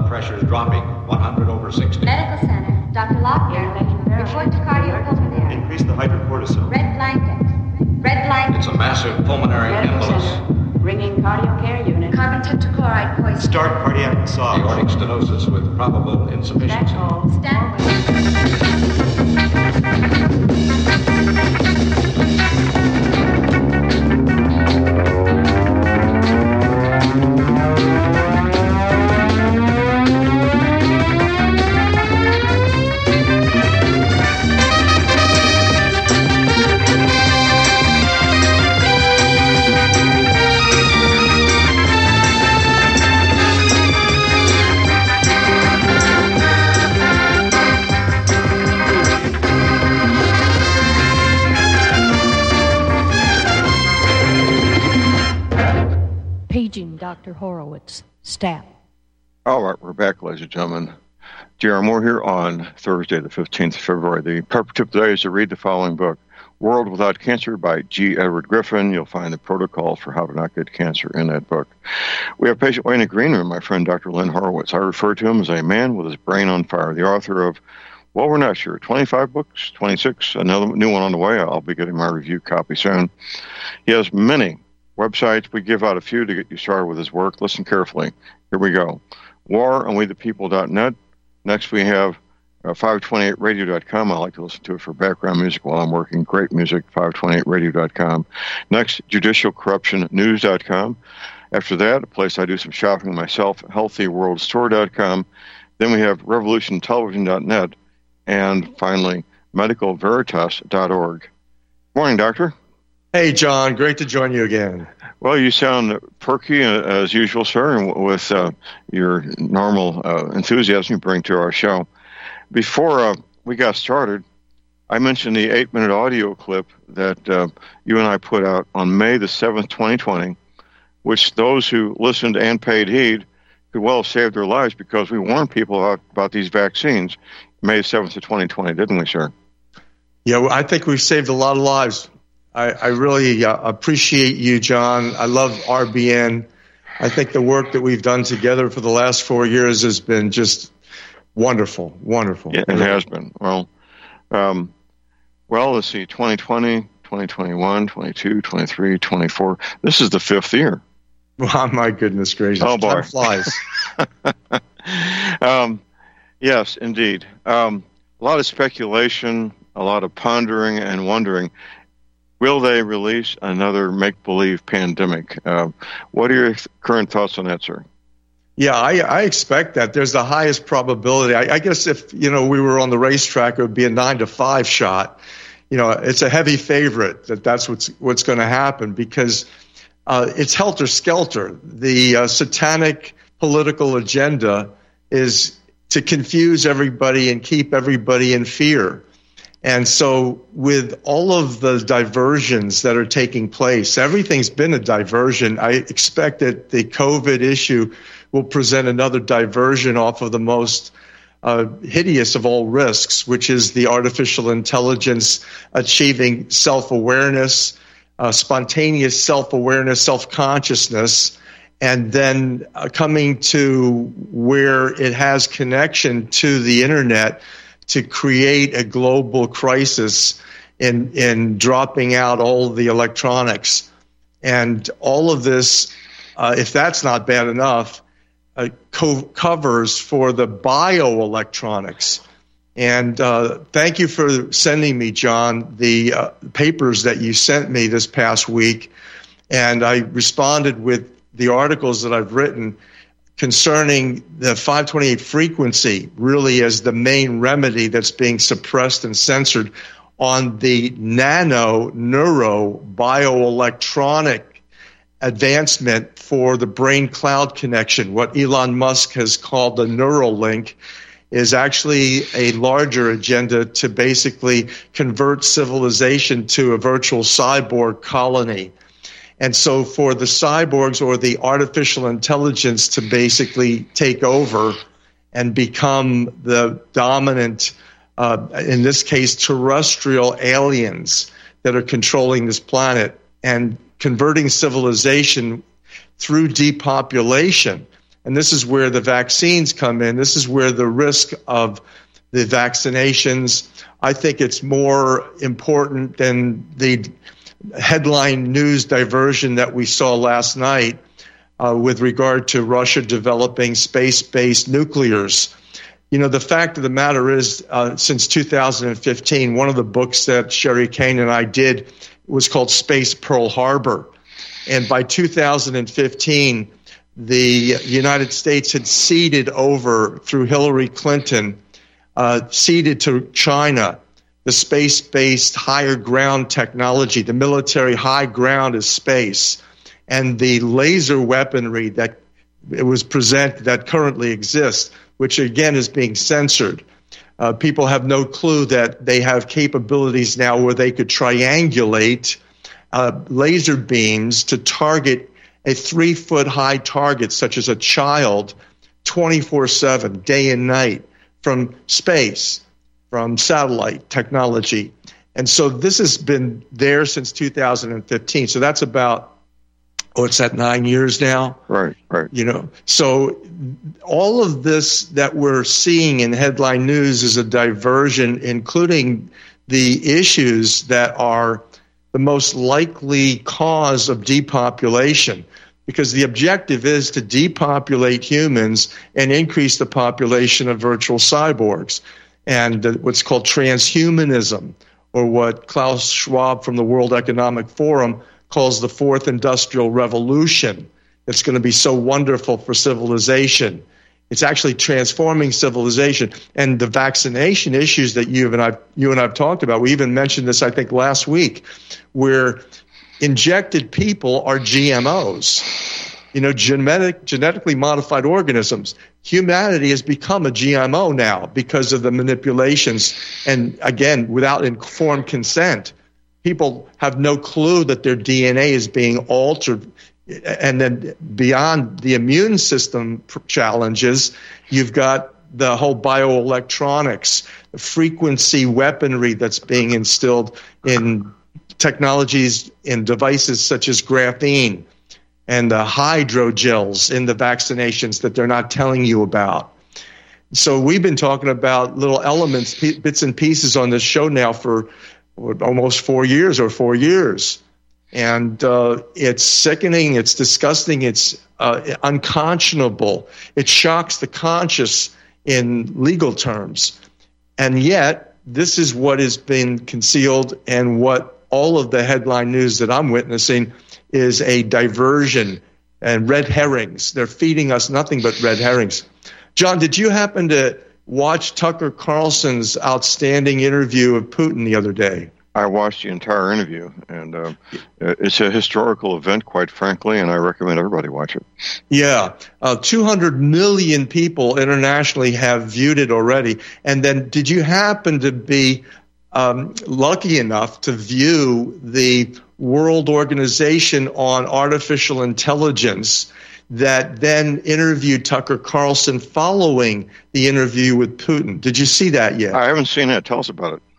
pressure is dropping, 100/60. Medical center, Dr. Lockyer, report to cardiopulmonary. Increase the hydrocortisone. Red blanket. Red blanket. It's a massive pulmonary embolus. Bringing cardio care unit. Carbon tetrachloride poison. Start cardiac massage. Aortic stenosis with probable insufficiency. Dr. Horowitz, staff. All right, we're back, ladies and gentlemen. J.R. Moore here on Thursday, the 15th of February. The purpose tip today is to read the following book, World Without Cancer by G. Edward Griffin. You'll find the protocol for how to not get cancer in that book. We have patient in the green room, my friend Dr. Lynn Horowitz. I refer to him as a man with his brain on fire, the author of, well, we're not sure, 25 books, 26, another new one on the way. I'll be getting my review copy soon. He has many websites. We give out a few to get you started with his work. Listen carefully. Here we go. warandwethepeople.net. Next we have 528radio.com. I like to listen to it for background music while I'm working. Great music, 528radio.com. Next, judicialcorruptionnews.com. After that, a place I do some shopping myself, healthyworldstore.com. Then we have revolutiontelevision.net. And finally, medicalveritas.org. Morning, Doctor. Hey, John. Great to join you again. Well, you sound perky as usual, sir, with your normal enthusiasm you bring to our show. Before we got started, I mentioned the 8-minute audio clip that you and I put out on May the 7th, 2020, which those who listened and paid heed could well have saved their lives because we warned people about these vaccines May 7th of 2020, didn't we, sir? Yeah, I think we've saved a lot of lives. I really appreciate you, John. I love RBN. I think the work that we've done together for the last 4 years has been just wonderful, wonderful. Yeah, it has been. Well, let's see, 2020, 2021, 22, 23, 24. This is the 5th year. Oh, my goodness gracious. Oh, boy. Time flies. Yes, indeed. A lot of speculation, a lot of pondering and wondering. Will they release another make-believe pandemic? What are your current thoughts on that, sir? Yeah, I expect that. There's the highest probability. I guess if, we were on the racetrack, it would be a 9-to-5 shot. It's a heavy favorite that's what's going to happen because it's helter-skelter. The satanic political agenda is to confuse everybody and keep everybody in fear. And so with all of the diversions that are taking place, everything's been a diversion. I expect that the COVID issue will present another diversion off of the most hideous of all risks, which is the artificial intelligence achieving self-awareness, spontaneous self-awareness, self-consciousness, and then coming to where it has connection to the internet to create a global crisis in dropping out all the electronics. And all of this, if that's not bad enough, covers for the bioelectronics. And thank you for sending me, John, the papers that you sent me this past week. And I responded with the articles that I've written concerning the 528 frequency really as the main remedy that's being suppressed and censored on the neuro bioelectronic advancement for the brain cloud connection. What Elon Musk has called the Neuralink is actually a larger agenda to basically convert civilization to a virtual cyborg colony. And so for the cyborgs or the artificial intelligence to basically take over and become the dominant, in this case, terrestrial aliens that are controlling this planet and converting civilization through depopulation. And this is where the vaccines come in. This is where the risk of the vaccinations, I think it's more important than the headline news diversion that we saw last night with regard to Russia developing space-based nuclears. You know, the fact of the matter is, since 2015, one of the books that Sherry Kane and I did was called Space Pearl Harbor. And by 2015, the United States had ceded over, through Hillary Clinton, ceded to China the space-based higher ground technology. The military high ground is space. And the laser weaponry that it was presented that currently exists, which again is being censored. People have no clue that they have capabilities now where they could triangulate laser beams to target a 3-foot high target, such as a child, 24/7, day and night, from space, from satellite technology. And so this has been there since 2015. So that's about, what's that, 9 years now? Right. You know, so all of this that we're seeing in headline news is a diversion, including the issues that are the most likely cause of depopulation, because the objective is to depopulate humans and increase the population of virtual cyborgs. And what's called transhumanism, or what Klaus Schwab from the World Economic Forum calls the fourth industrial revolution. It's going to be so wonderful for civilization. It's actually transforming civilization. And the vaccination issues that you and I've talked about, we even mentioned this, I think, last week, where injected people are GMOs, you know, genetically modified organisms. Humanity has become a GMO now because of the manipulations, and again, without informed consent. People have no clue that their DNA is being altered. And then beyond the immune system challenges, you've got the whole bioelectronics, frequency weaponry that's being instilled in technologies in devices such as graphene and the hydrogels in the vaccinations that they're not telling you about. So we've been talking about little elements, bits and pieces on this show now for almost 4 years. And it's sickening, it's disgusting, it's unconscionable. It shocks the conscious in legal terms. And yet, this is what has been concealed, and what all of the headline news that I'm witnessing is a diversion and red herrings. They're feeding us nothing but red herrings. John, did you happen to watch Tucker Carlson's outstanding interview of Putin the other day? I watched the entire interview, and it's a historical event, quite frankly, and I recommend everybody watch it. Yeah, 200 million people internationally have viewed it already. And then did you happen to be lucky enough to view the World Organization on Artificial Intelligence that then interviewed Tucker Carlson following the interview with Putin? Did you see that yet? I haven't seen it. Tell us about it.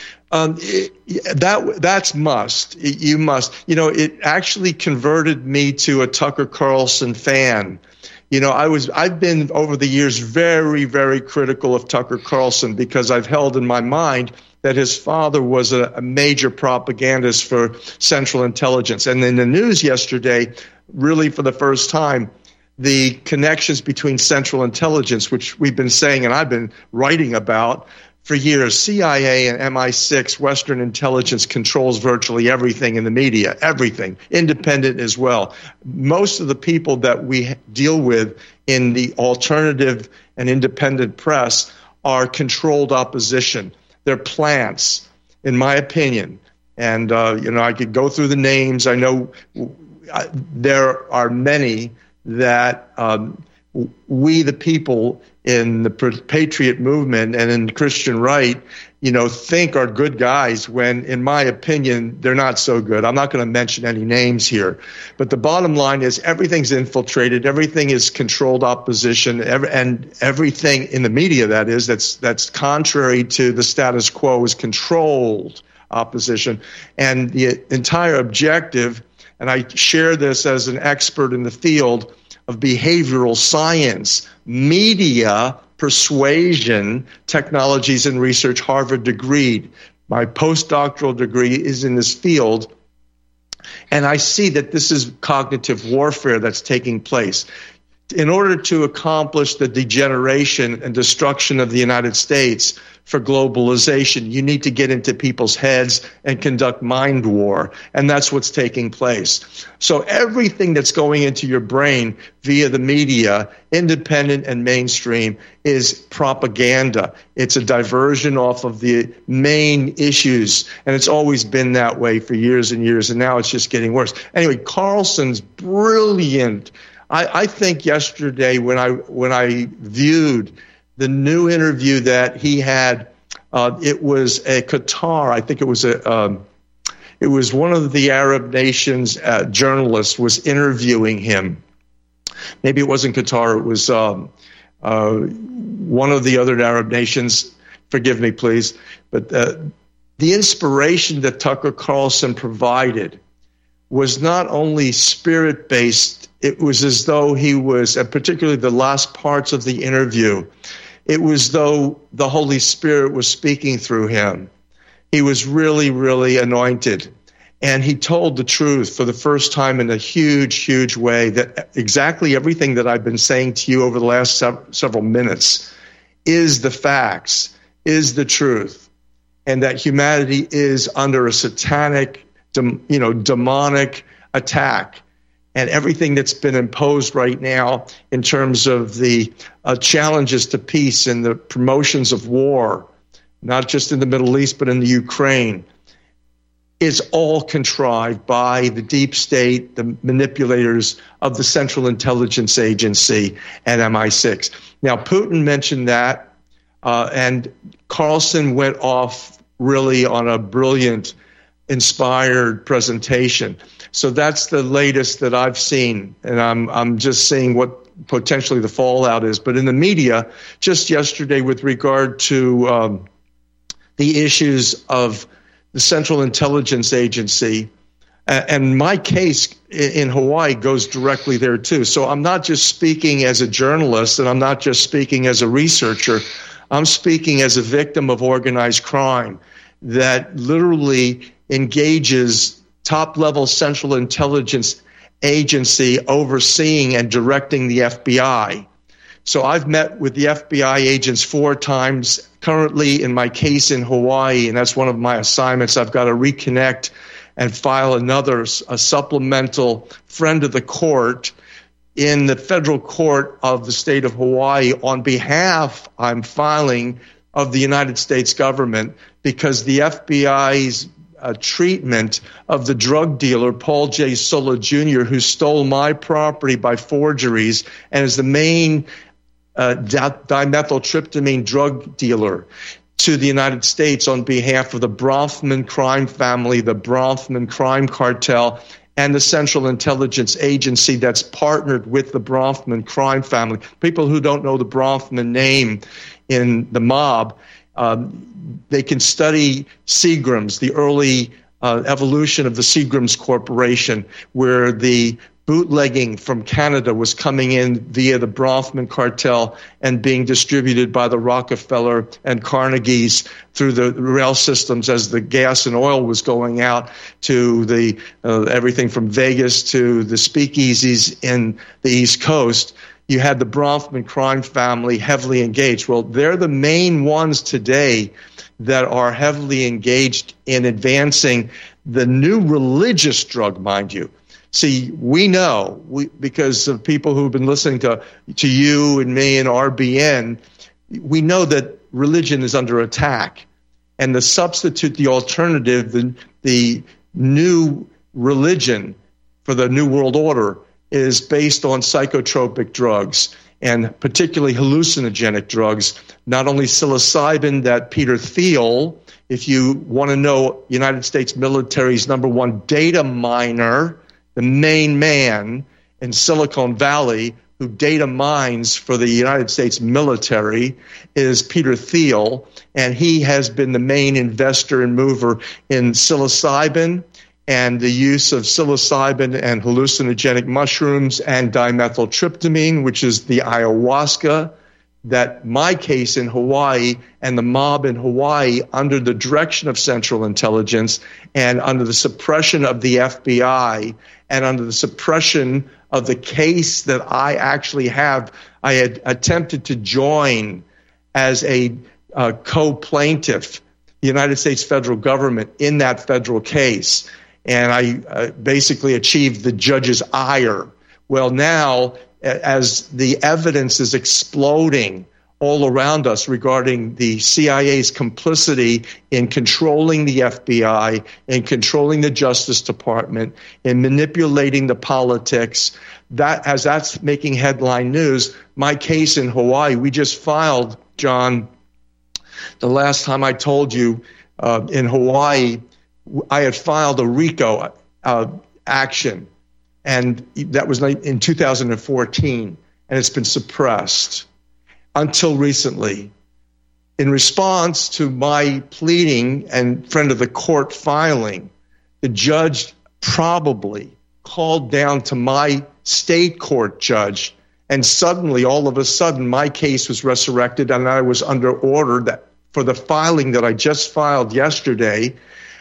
That's must. You must. You know, it actually converted me to a Tucker Carlson fan. You know, I've been over the years very, very critical of Tucker Carlson because I've held in my mind that his father was a major propagandist for Central Intelligence. And in the news yesterday, really for the first time, the connections between Central Intelligence, which we've been saying and I've been writing about for years, CIA and MI6, Western intelligence controls virtually everything in the media, everything, independent as well. Most of the people that we deal with in the alternative and independent press are controlled opposition. They're plants, in my opinion. And, you know, I could go through the names. I know there are many that we, the people in the patriot movement and in the Christian right, you know, think are good guys when, in my opinion, they're not so good. I'm not going to mention any names here. But the bottom line is everything's infiltrated. Everything is controlled opposition. And everything in the media, that is, that's contrary to the status quo is controlled opposition. And the entire objective, and I share this as an expert in the field, of behavioral science, media, persuasion, technologies and research, Harvard degree. My postdoctoral degree is in this field. And I see that this is cognitive warfare that's taking place. In order to accomplish the degeneration and destruction of the United States for globalization, you need to get into people's heads and conduct mind war. And that's what's taking place. So everything that's going into your brain via the media, independent and mainstream, is propaganda. It's a diversion off of the main issues. And it's always been that way for years and years. And now it's just getting worse. Anyway, Carlson's brilliant. I think yesterday when I viewed the new interview that he had, it was a Qatar. I think it was one of the Arab nations journalists was interviewing him. Maybe it wasn't Qatar. It was one of the other Arab nations. Forgive me, please. But the inspiration that Tucker Carlson provided was not only spirit-based. It was as though he was, and particularly the last parts of the interview, it was though the Holy Spirit was speaking through him. He was really, really anointed. And he told the truth for the first time in a huge, huge way, that exactly everything that I've been saying to you over the last several minutes is the facts, is the truth, and that humanity is under a satanic, demonic attack. And everything that's been imposed right now in terms of the challenges to peace and the promotions of war, not just in the Middle East, but in the Ukraine, is all contrived by the deep state, the manipulators of the Central Intelligence Agency and MI6. Now, Putin mentioned that, and Carlson went off really on a brilliant, inspired presentation. So that's the latest that I've seen, and I'm just seeing what potentially the fallout is. But in the media, just yesterday with regard to the issues of the Central Intelligence Agency, and my case in Hawaii goes directly there too. So I'm not just speaking as a journalist, and I'm not just speaking as a researcher. I'm speaking as a victim of organized crime that literally engages top-level Central Intelligence Agency overseeing and directing the FBI. So I've met with the FBI agents 4 times currently in my case in Hawaii, and that's one of my assignments. I've got to reconnect and file a supplemental friend of the court in the federal court of the state of Hawaii on behalf, I'm filing, of the United States government, because the FBI's treatment of the drug dealer, Paul J. Sola Jr., who stole my property by forgeries and is the main dimethyltryptamine drug dealer to the United States on behalf of the Bronfman crime family, the Bronfman crime cartel, and the Central Intelligence Agency that's partnered with the Bronfman crime family. People who don't know the Bronfman name in the mob, they can study Seagram's, the early evolution of the Seagram's Corporation, where the bootlegging from Canada was coming in via the Bronfman cartel and being distributed by the Rockefeller and Carnegie's through the rail systems as the gas and oil was going out to the everything from Vegas to the speakeasies in the East Coast. You had the Bronfman crime family heavily engaged. Well, they're the main ones today that are heavily engaged in advancing the new religious drug, mind you. See, we know, because of people who've been listening to you and me and RBN, we know that religion is under attack. And the substitute, the alternative, the new religion for the New World Order is based on psychotropic drugs, and particularly hallucinogenic drugs, not only psilocybin that Peter Thiel, if you want to know United States military's #1 data miner, the main man in Silicon Valley who data mines for the United States military, is Peter Thiel, and he has been the main investor and mover in psilocybin and the use of psilocybin and hallucinogenic mushrooms and dimethyltryptamine, which is the ayahuasca, that my case in Hawaii and the mob in Hawaii, under the direction of Central Intelligence and under the suppression of the FBI and under the suppression of the case that I actually have, I had attempted to join as a co-plaintiff, the United States federal government, in that federal case. And I basically achieved the judge's ire. Well, now, as the evidence is exploding all around us regarding the CIA's complicity in controlling the FBI, in controlling the Justice Department, in manipulating the politics, as that's making headline news, my case in Hawaii, we just filed, John, the last time I told you, in Hawaii, I had filed a RICO action, and that was in 2014, and it's been suppressed until recently. In response to my pleading and friend of the court filing, the judge probably called down to my state court judge, and suddenly, all of a sudden, my case was resurrected, and I was under order that for the filing that I just filed yesterday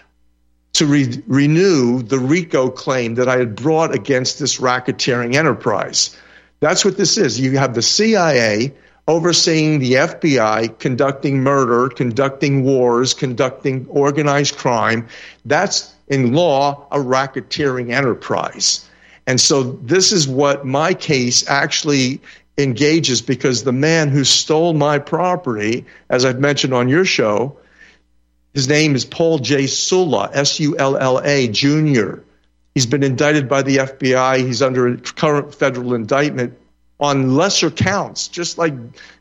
to renew the RICO claim that I had brought against this racketeering enterprise. That's what this is. You have the CIA overseeing the FBI, conducting murder, conducting wars, conducting organized crime. That's, in law, a racketeering enterprise. And so this is what my case actually engages, because the man who stole my property, as I've mentioned on your show, his name is Paul J. Sulla, S-U-L-L-A, Jr. He's been indicted by the FBI. He's under a current federal indictment on lesser counts, just like,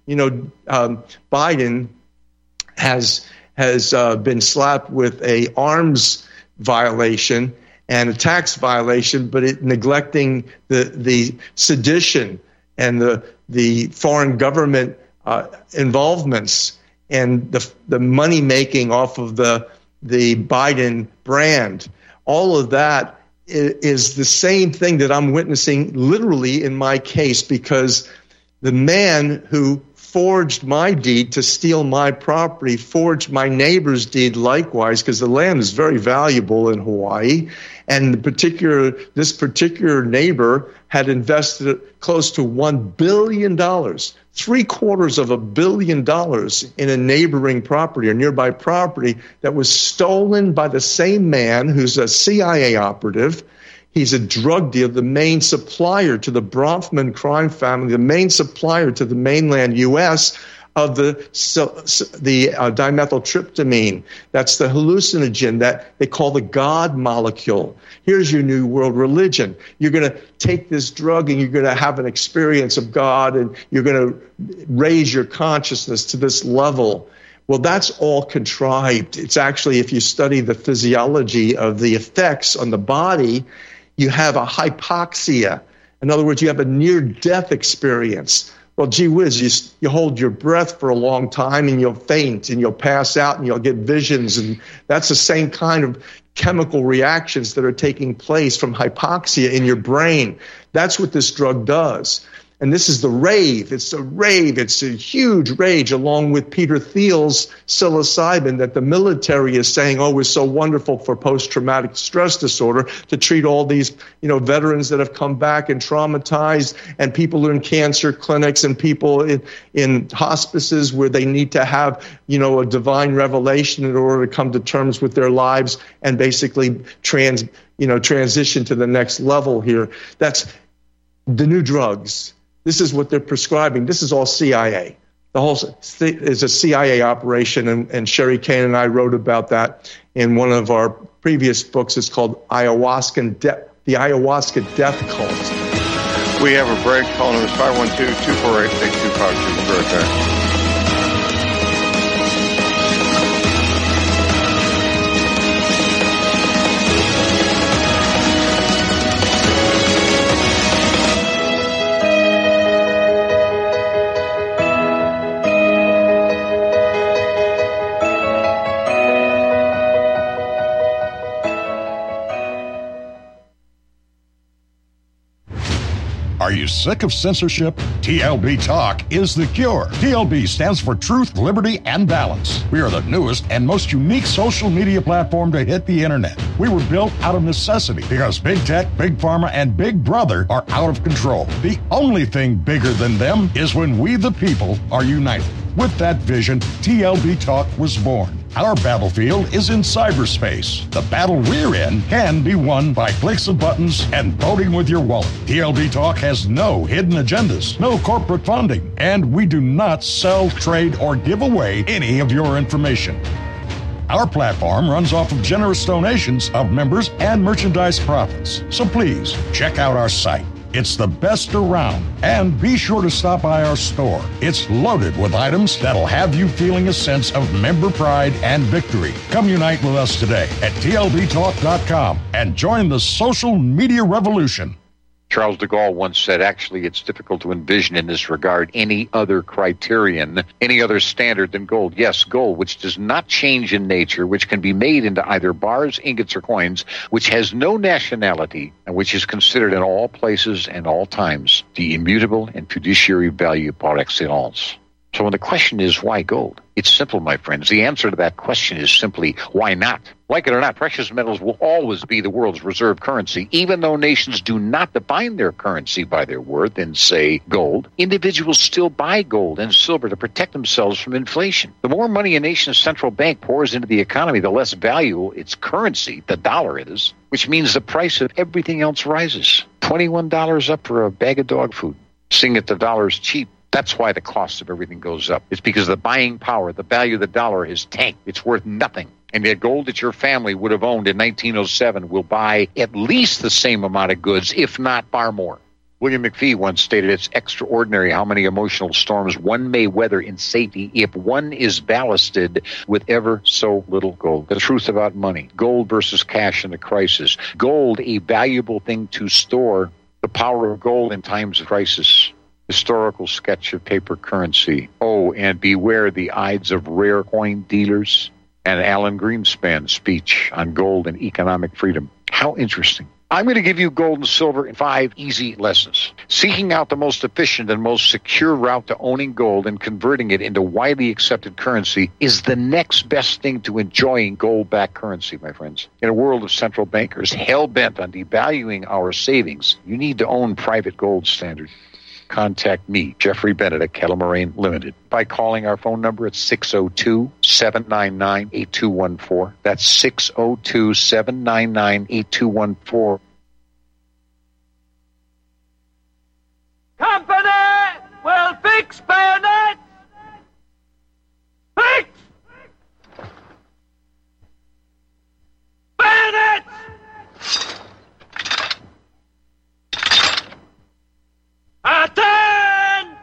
Biden has been slapped with a arms violation and a tax violation, but neglecting the sedition and the foreign government involvements and the money making off of the Biden brand. All of that is the same thing that I'm witnessing literally in my case, because the man who forged my deed to steal my property forged my neighbor's deed likewise, because the land is very valuable in Hawaii. And this particular neighbor had invested close to $1 billion, $750 million in a neighboring property or nearby property that was stolen by the same man who's a CIA operative. He's a drug dealer, the main supplier to the Bronfman crime family, the main supplier to the mainland U.S. of the dimethyltryptamine. That's the hallucinogen that they call the God molecule. Here's your new world religion. You're going to take this drug and you're going to have an experience of God, and you're going to raise your consciousness to this level. Well, that's all contrived. It's actually, if you study the physiology of the effects on the body, you have a hypoxia. In other words, you have a near-death experience. Well, gee whiz, you hold your breath for a long time and you'll faint and you'll pass out and you'll get visions. And that's the same kind of chemical reactions that are taking place from hypoxia in your brain. That's what this drug does. And this is the rave. It's a rave. It's a huge rage, along with Peter Thiel's psilocybin, that the military is saying, oh, it's so wonderful for post-traumatic stress disorder to treat all these, veterans that have come back and traumatized, and people in cancer clinics and people in hospices where they need to have, a divine revelation in order to come to terms with their lives and basically transition to the next level here. That's the new drugs. This is what they're prescribing. This is all CIA. The whole thing is a CIA operation, and Sherry Kane and I wrote about that in one of our previous books. It's called The Ayahuasca Death Cult. We have a break. Call number is 512-248-8252. We'll be right back. Are you sick of censorship? TLB Talk is the cure. TLB stands for Truth, Liberty, and Balance. We are the newest and most unique social media platform to hit the internet. We were built out of necessity because big tech, big pharma, and big brother are out of control. The only thing bigger than them is when we the people are united. With that vision, TLB Talk was born. Our battlefield is in cyberspace. The battle we're in can be won by clicks of buttons and voting with your wallet. TLB Talk has no hidden agendas, no corporate funding, and we do not sell, trade, or give away any of your information. Our platform runs off of generous donations of members and merchandise profits. So please, check out our site. It's the best around. And be sure to stop by our store. It's loaded with items that'll have you feeling a sense of member pride and victory. Come unite with us today at TLBTalk.com and join the social media revolution. Charles de Gaulle once said, actually, it's difficult to envision in this regard any other criterion, any other standard than gold. Yes, gold, which does not change in nature, which can be made into either bars, ingots, or coins, which has no nationality, and which is considered in all places and all times the immutable and fiduciary value par excellence. So when the question is, why gold? It's simple, my friends. The answer to that question is simply, why not? Like it or not, precious metals will always be the world's reserve currency. Even though nations do not define their currency by their worth in, say, gold, individuals still buy gold and silver to protect themselves from inflation. The more money a nation's central bank pours into the economy, the less valuable its currency, the dollar, is, which means the price of everything else rises. $21 up for a bag of dog food. Seeing that the dollar's cheap, that's why the cost of everything goes up. It's because the buying power, the value of the dollar is tanked. It's worth nothing. And yet gold that your family would have owned in 1907 will buy at least the same amount of goods, if not far more. William McFee once stated, it's extraordinary how many emotional storms one may weather in safety if one is ballasted with ever so little gold. The truth about money, gold versus cash in a crisis. Gold, a valuable thing to store. The power of gold in times of crisis. Historical sketch of paper currency. Oh, and beware the Ides of rare coin dealers. And Alan Greenspan's speech on gold and economic freedom. How interesting. I'm going to give you gold and silver in 5 easy lessons. Seeking out the most efficient and most secure route to owning gold and converting it into widely accepted currency is the next best thing to enjoying gold-backed currency, my friends. In a world of central bankers hell-bent on devaluing our savings, you need to own private gold standard. Contact me, Jeffrey Bennett at Kettle Moraine Limited, by calling our phone number at 602-799-8214. That's 602-799-8214. Company will fix bayonets! Fix! Bayonets! Attention!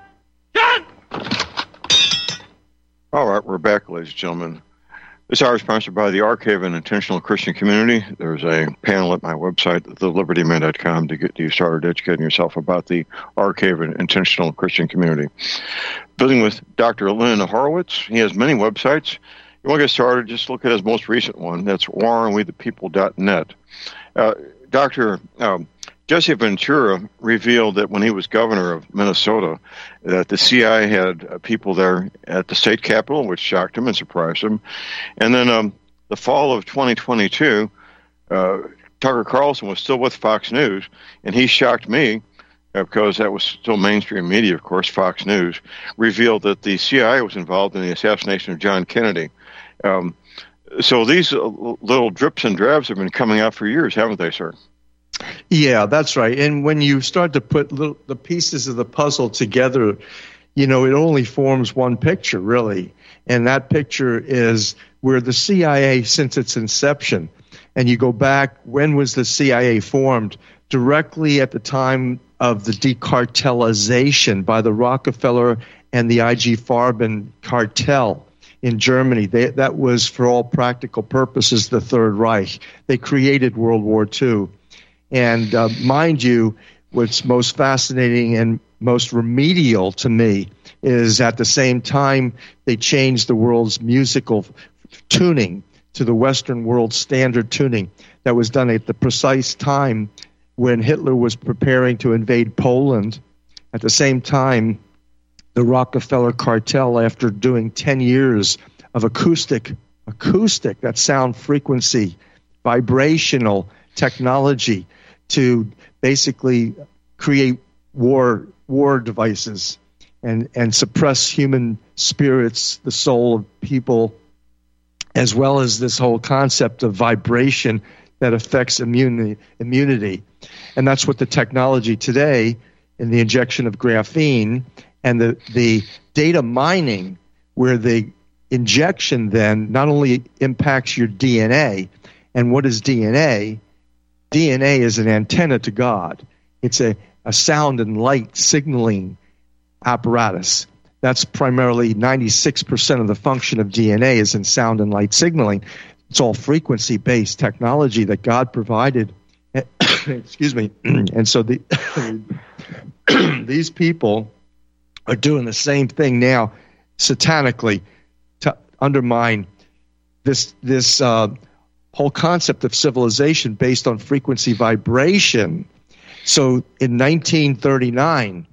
All right, we're back, ladies and gentlemen. This hour is sponsored by the Archive and Intentional Christian Community. There's a panel at my website, thelibertyman.com, to get you started educating yourself about the Archive and Intentional Christian Community. Building with Dr. Lynn Horowitz. He has many websites. You want to get started, just look at his most recent one. That's warandwethepeople.net. Dr. Jesse Ventura revealed that when he was governor of Minnesota, that the CIA had people there at the state capitol, which shocked him and surprised him. And then the fall of 2022, Tucker Carlson was still with Fox News, and he shocked me because that was still mainstream media, of course. Fox News revealed that the CIA was involved in the assassination of John Kennedy. So these little drips and drabs have been coming out for years, haven't they, sir? Yeah, that's right. And when you start to put the pieces of the puzzle together, you know, it only forms one picture, really. And that picture is where the CIA, since its inception, and you go back, when was the CIA formed? Directly at the time of the decartelization by the Rockefeller and the IG Farben cartel in Germany. That was, for all practical purposes, the Third Reich. They created World War II. And mind you, what's most fascinating and most remedial to me is at the same time they changed the world's musical tuning to the Western world standard tuning that was done at the precise time when Hitler was preparing to invade Poland. At the same time, the Rockefeller cartel, after doing 10 years of acoustic, that sound frequency, vibrational technology to basically create war devices and suppress human spirits, the soul of people, as well as this whole concept of vibration that affects immunity. And that's what the technology today in the injection of graphene and the data mining, where the injection then not only impacts your DNA. And what is DNA? DNA is an antenna to God. It's a sound and light signaling apparatus. That's primarily 96% of the function of DNA is in sound and light signaling. It's all frequency-based technology that God provided. Excuse me. And so these people are doing the same thing now satanically to undermine this whole concept of civilization based on frequency vibration. So in 1939,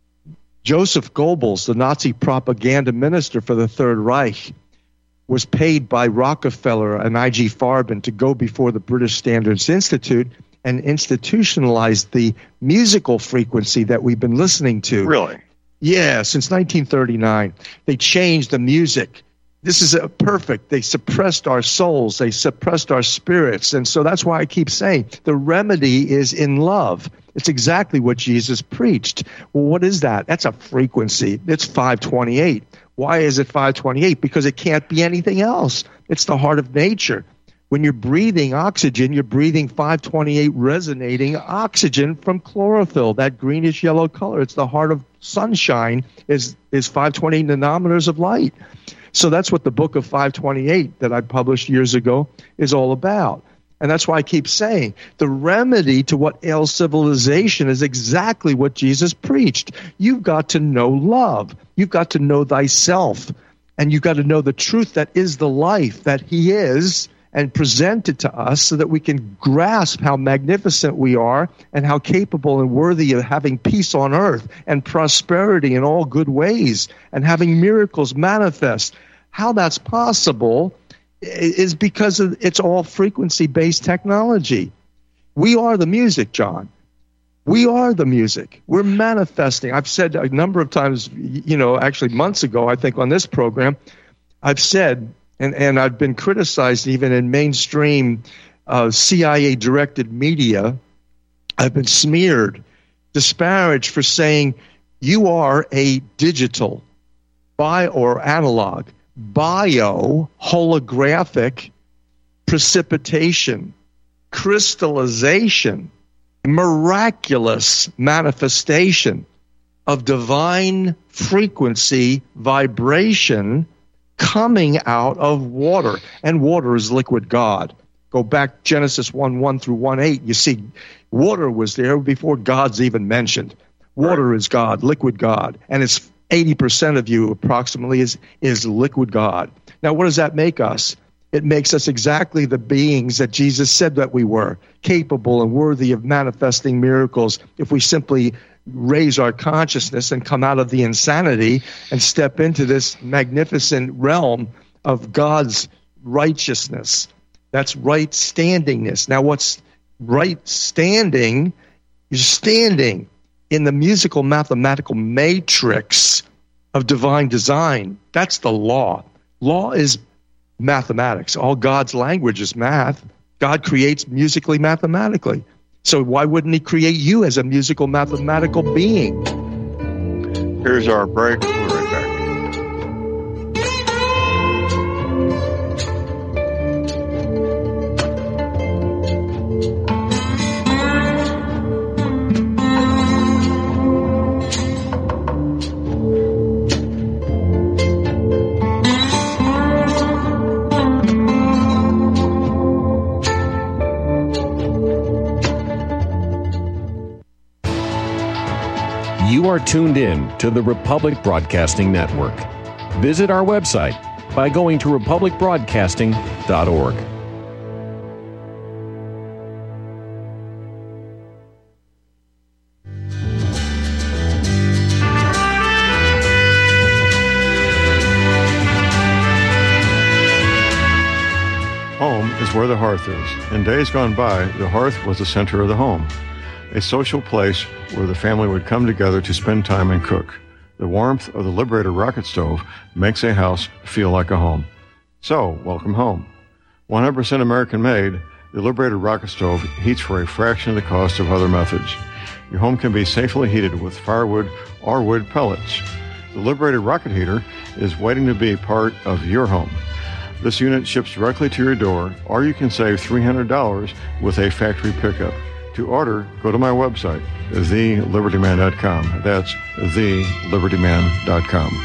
Joseph Goebbels, the Nazi propaganda minister for the Third Reich, was paid by Rockefeller and I.G. Farben to go before the British Standards Institute and institutionalize the musical frequency that we've been listening to. Really? Yeah, since 1939. They changed the music. This is perfect. They suppressed our souls. They suppressed our spirits. And so that's why I keep saying the remedy is in love. It's exactly what Jesus preached. Well, what is that? That's a frequency. It's 528. Why is it 528? Because it can't be anything else. It's the heart of nature. When you're breathing oxygen, you're breathing 528 resonating oxygen from chlorophyll, that greenish yellow color. It's the heart of sunshine is 528 nanometers of light. So that's what the book of 528 that I published years ago is all about. And that's why I keep saying the remedy to what ails civilization is exactly what Jesus preached. You've got to know love. You've got to know thyself. And you've got to know the truth that is the life that he is and present it to us so that we can grasp how magnificent we are and how capable and worthy of having peace on earth and prosperity in all good ways and having miracles manifest. How that's possible is because it's all frequency-based technology. We are the music, John. We are the music. We're manifesting. I've said a number of times, actually months ago, I think on this program, I've said, and I've been criticized even in mainstream CIA-directed media, I've been smeared, disparaged for saying you are a digital, or analog, bio-holographic precipitation, crystallization, miraculous manifestation of divine frequency vibration coming out of water. And water is liquid God. Go back Genesis 1:1 through 1:8. You see, water was there before God's even mentioned. Water is God, liquid God. And it's 80% of you approximately is liquid God. Now, what does that make us? It makes us exactly the beings that Jesus said that we were, capable and worthy of manifesting miracles if we simply raise our consciousness and come out of the insanity and step into this magnificent realm of God's righteousness. That's right standingness. Now, what's right standing? You're standing in the musical mathematical matrix of divine design. That's the law. Law is mathematics. All God's language is math. God creates musically mathematically. So why wouldn't he create you as a musical mathematical being? Here's our break. We'll be right back. You are tuned in to the Republic Broadcasting Network. Visit our website by going to republicbroadcasting.org. where the hearth is. In days gone by, the hearth was the center of the home, a social place where the family would come together to spend time and cook. The warmth of the Liberator rocket stove makes a house feel like a home. So, welcome home. 100% American-made, the Liberator rocket stove heats for a fraction of the cost of other methods. Your home can be safely heated with firewood or wood pellets. The Liberator rocket heater is waiting to be part of your home. This unit ships directly to your door, or you can save $300 with a factory pickup. To order, go to my website, thelibertyman.com. That's thelibertyman.com.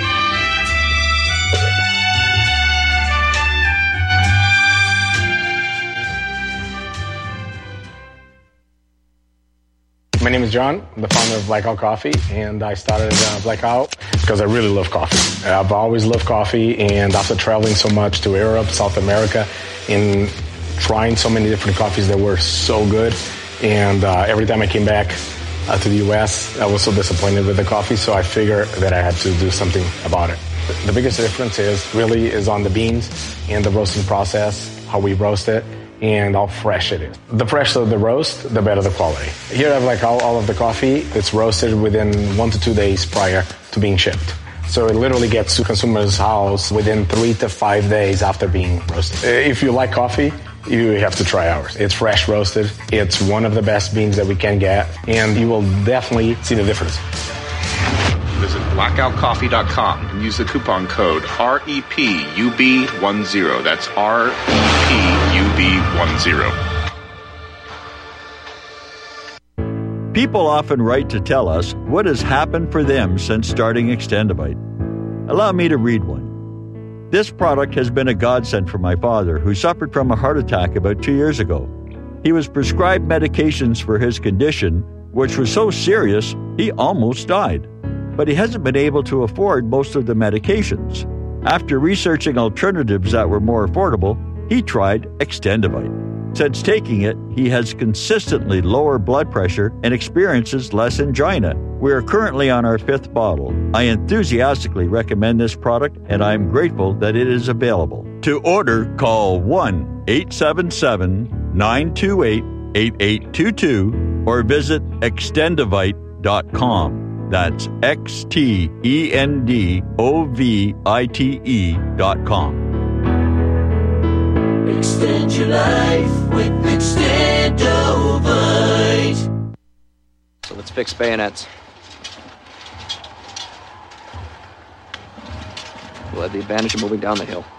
My name is John. I'm the founder of Blackout Coffee, and I started Blackout because I really love coffee. I've always loved coffee, and after traveling so much to Europe, South America, and trying so many different coffees that were so good, and every time I came back to the U.S., I was so disappointed with the coffee, so I figured that I had to do something about it. The biggest difference is on the beans and the roasting process, how we roast it, and how fresh it is. The fresher the roast, the better the quality. Here I have like all of the coffee. It's roasted within 1 to 2 days prior to being shipped. So it literally gets to consumer's house within 3 to 5 days after being roasted. If you like coffee, you have to try ours. It's fresh roasted. It's one of the best beans that we can get, and you will definitely see the difference. Visit blackoutcoffee.com and use the coupon code REPUB10. That's REPUB10. People often write to tell us what has happened for them since starting Extendivite. Allow me to read one. This product has been a godsend for my father, who suffered from a heart attack about 2 years ago. He was prescribed medications for his condition, which was so serious he almost died. But he hasn't been able to afford most of the medications. After researching alternatives that were more affordable, he tried Extendivite. Since taking it, he has consistently lower blood pressure and experiences less angina. We are currently on our 5th bottle. I enthusiastically recommend this product, and I am grateful that it is available. To order, call 1-877-928-8822 or visit extendivite.com. That's XTENDOVITE.com. Extend your life with Extendovite. So let's fix bayonets. We'll have the advantage of moving down the hill.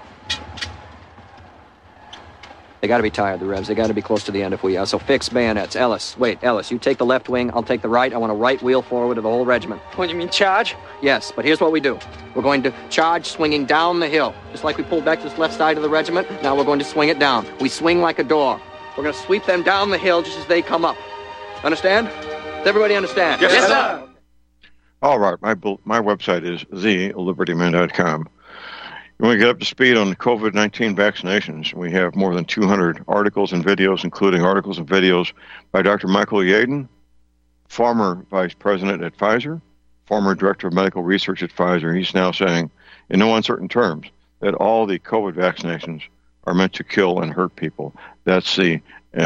They got to be tired, the Revs. They got to be close to the end if we are. So fix bayonets. Ellis, you take the left wing, I'll take the right. I want a right wheel forward of the whole regiment. What, you mean charge? Yes, but here's what we do. We're going to charge swinging down the hill. Just like we pulled back this left side of the regiment, now we're going to swing it down. We swing like a door. We're going to sweep them down the hill just as they come up. Understand? Does everybody understand? Yes, sir. All right, my website is thelibertyman.com. You want to get up to speed on COVID-19 vaccinations, we have more than 200 articles and videos, including articles and videos by Dr. Michael Yeadon, former vice president at Pfizer, former director of medical research at Pfizer. He's now saying, in no uncertain terms, that all the COVID vaccinations are meant to kill and hurt people. That's the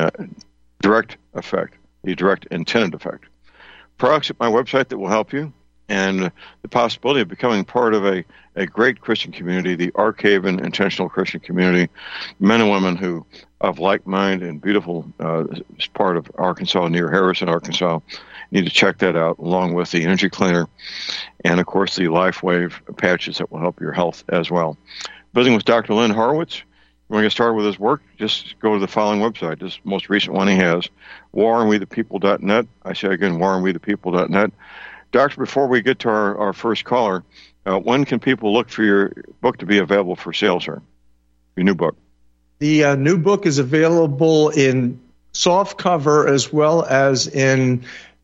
direct effect, the direct intended effect. Products at my website that will help you, and the possibility of becoming part of a great Christian community, the Archaven Intentional Christian Community, men and women who of like mind and beautiful part of Arkansas, near Harrison, Arkansas. You need to check that out, along with the Energy Cleaner and, of course, the LifeWave patches that will help your health as well. Visiting with Dr. Lynn Horowitz. You want to get started with his work, just go to the following website. This most recent one he has, warandwethepeople.net. I say again, warandwethepeople.net. Doctor, before we get to our first caller, when can people look for your book to be available for sale, sir? Your new book. The new book is available in soft cover as well as in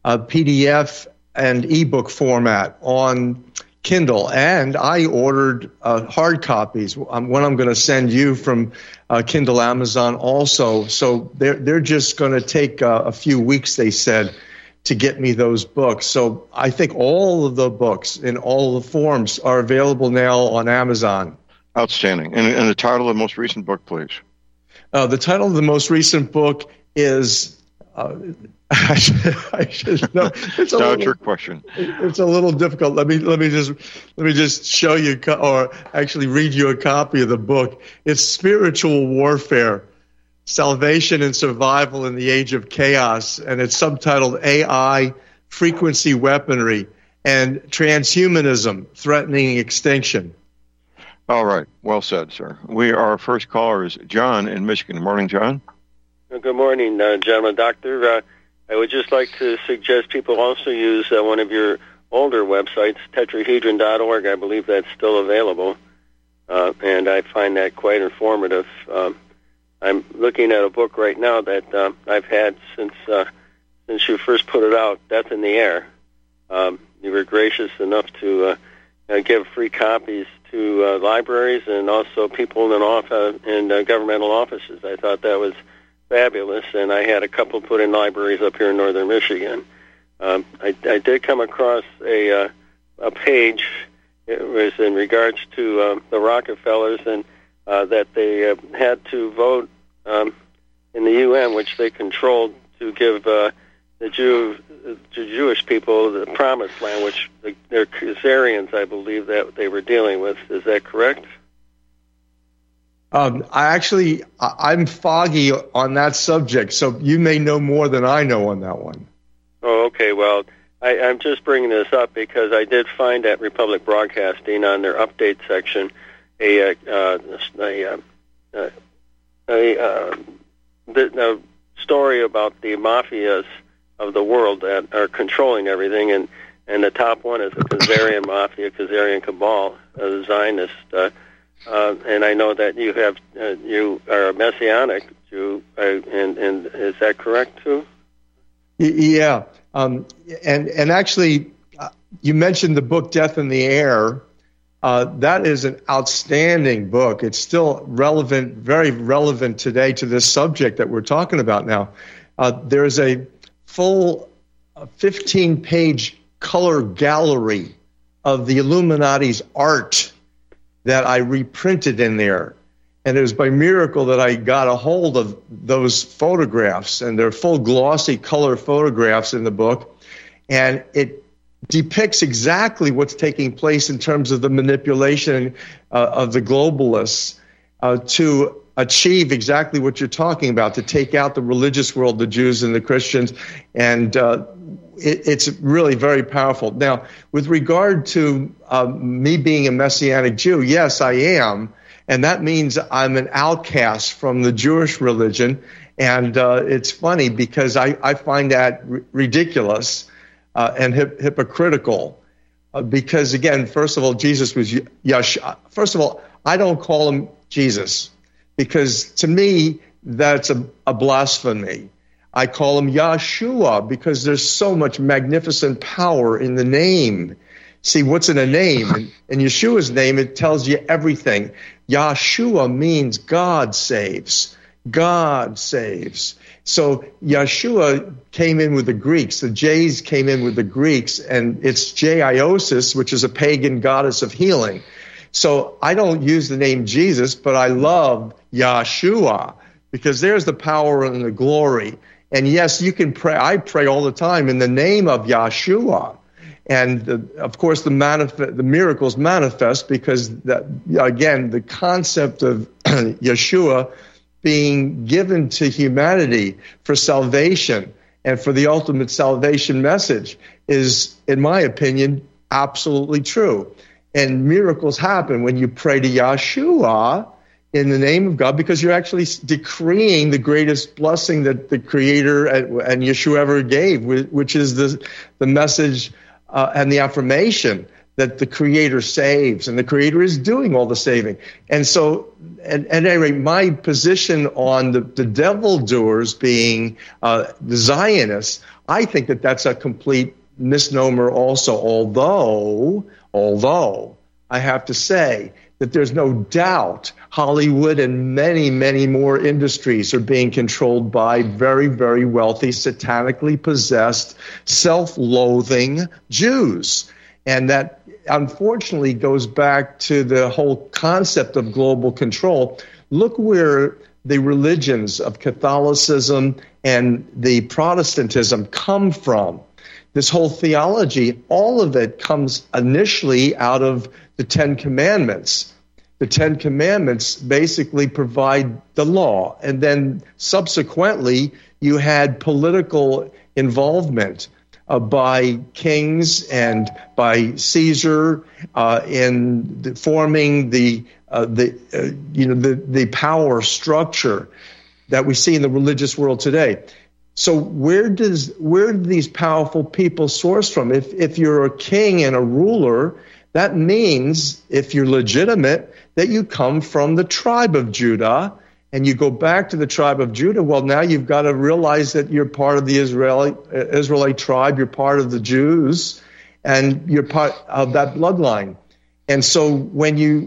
PDF and ebook format on Kindle. And I ordered hard copies. What I'm going to send you from Kindle Amazon also. So they're just going to take a few weeks, they said, to get me those books. So I think all of the books in all the forms are available now on Amazon. Outstanding. And the title of the most recent book, please. The title of the most recent book is. I should know. It's not a trick question. It's a little difficult. Let me just show you, or actually read you a copy of the book. It's Spiritual Warfare: Salvation and Survival in the Age of Chaos, and it's subtitled AI, Frequency Weaponry, and Transhumanism, Threatening Extinction. All right. Well said, sir. Our first caller is John in Michigan. Morning, John. Good morning, gentlemen. Doctor, I would just like to suggest people also use one of your older websites, tetrahedron.org. I believe that's still available, and I find that quite informative. I'm looking at a book right now that I've had since you first put it out, Death in the Air. You were gracious enough to give free copies to libraries and also people in governmental offices. I thought that was fabulous, and I had a couple put in libraries up here in northern Michigan. I did come across a page. It was in regards to the Rockefellers, and that they had to vote in the UN, which they controlled, to give the Jewish people the Promised Land, which they're Khazarians, I believe, that they were dealing with. Is that correct? I'm foggy on that subject, so you may know more than I know on that one. Oh, okay. Well, I'm just bringing this up because I did find at Republic Broadcasting on their update section a story about the mafias of the world that are controlling everything, and the top one is the Khazarian mafia, Khazarian cabal, the Zionist. And I know that you are a Messianic Jew, and is that correct too? Yeah, and actually, you mentioned the book Death in the Air. That is an outstanding book. It's still relevant, very relevant today to this subject that we're talking about now. There's a full 15-page color gallery of the Illuminati's art that I reprinted in there. And it was by miracle that I got a hold of those photographs, and they're full glossy color photographs in the book. And it depicts exactly what's taking place in terms of the manipulation of the globalists to achieve exactly what you're talking about, to take out the religious world, the Jews and the Christians. And it's really very powerful. Now, with regard to me being a Messianic Jew, yes, I am. And that means I'm an outcast from the Jewish religion. And it's funny because I find that ridiculous and hypocritical. Because, again, first of all, Jesus was Yeshua. First of all, I don't call him Jesus because, to me, that's a blasphemy. I call him Yeshua because there's so much magnificent power in the name. See, what's in a name? In Yeshua's name, it tells you everything. Yeshua means God saves. God saves. So Yeshua came in with the Greeks. The J's came in with the Greeks, and it's J-Iosis, which is a pagan goddess of healing. So I don't use the name Jesus, but I love Yeshua because there's the power and the glory. And yes, you can pray. I pray all the time in the name of Yeshua. And of course, the miracles manifest because, again, the concept of Yeshua being given to humanity for salvation and for the ultimate salvation message is, in my opinion, absolutely true. And miracles happen when you pray to Yeshua in the name of God, because you're actually decreeing the greatest blessing that the Creator and Yeshua ever gave, which is the message and the affirmation that the Creator saves, and the Creator is doing all the saving. And so, at any rate, my position on the devil doers being the Zionists, I think that that's a complete misnomer also, although I have to say that there's no doubt Hollywood and many, many more industries are being controlled by very, very wealthy, satanically possessed, self-loathing Jews. And that, unfortunately, goes back to the whole concept of global control. Look where the religions of Catholicism and the Protestantism come from. This whole theology, all of it comes initially out of the Ten Commandments. The Ten Commandments basically provide the law, and then subsequently you had political involvement by kings and by Caesar in forming the power structure that we see in the religious world today. So where do these powerful people source from? If you're a king and a ruler, that means, if you're legitimate, that you come from the tribe of Judah, and you go back to the tribe of Judah. Well, now you've got to realize that you're part of the Israelite tribe, you're part of the Jews, and you're part of that bloodline. And so when you,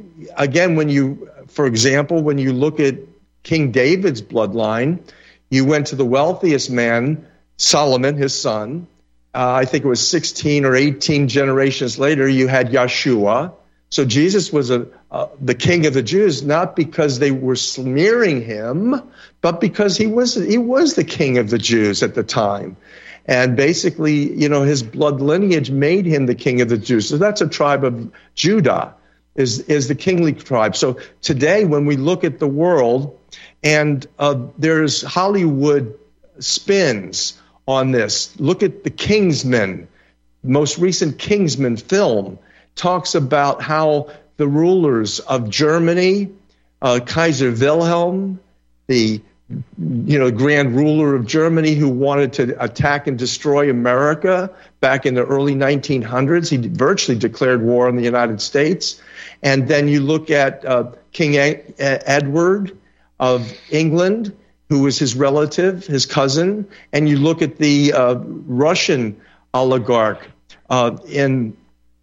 for example, when you look at King David's bloodline, you went to the wealthiest man, Solomon, his son. I think it was 16 or 18 generations later, you had Yeshua. So Jesus was the king of the Jews, not because they were smearing him, but because he was the king of the Jews at the time. And basically, his blood lineage made him the king of the Jews. So that's a tribe of Judah, is the kingly tribe. So today, when we look at the world, and there's Hollywood spins on this. Look at the Kingsman, most recent Kingsman film, talks about how the rulers of Germany, Kaiser Wilhelm, the grand ruler of Germany who wanted to attack and destroy America back in the early 1900s, he virtually declared war on the United States. And then you look at King Edward of England, who was his relative, his cousin, and you look at the Russian oligarch in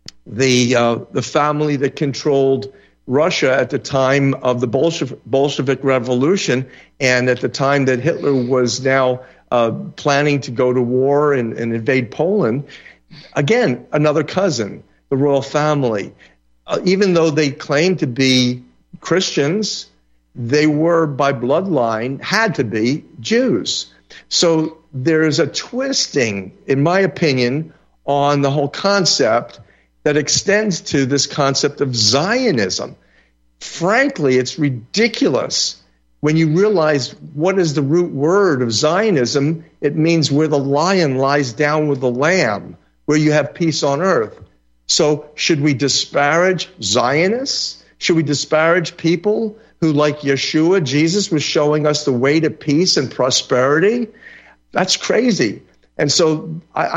the family that controlled Russia at the time of the Bolshevik Revolution, and at the time that Hitler was now planning to go to war and invade Poland. Again, another cousin, the royal family. Even though they claimed to be Christians, they were by bloodline, had to be Jews. So there's a twisting, in my opinion, on the whole concept that extends to this concept of Zionism. Frankly, it's ridiculous when you realize what is the root word of Zionism. It means where the lion lies down with the lamb, where you have peace on earth. So should we disparage Zionists? Should we disparage people who, like Yeshua, Jesus, was showing us the way to peace and prosperity? That's crazy. And so